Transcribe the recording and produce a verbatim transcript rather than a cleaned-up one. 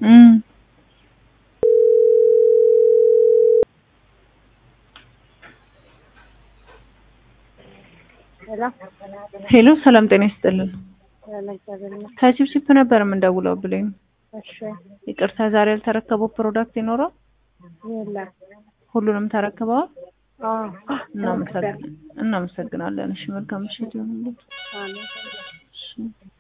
እም ሄሎ ሰላም ጤና ይስጥልን ከቺፕቺፕ ነበር የምንደውለው ብለኝ እሺ ይቅርታ ዛሬ ያልተረከበው ፕሮዳክት ይኖራል የለም ሁሉንም ተረክበዋል አዎ እናመሰግናለን እናመሰግናለን እሺ መልካም ምሽት ይሁንልዎት አሜን እሺ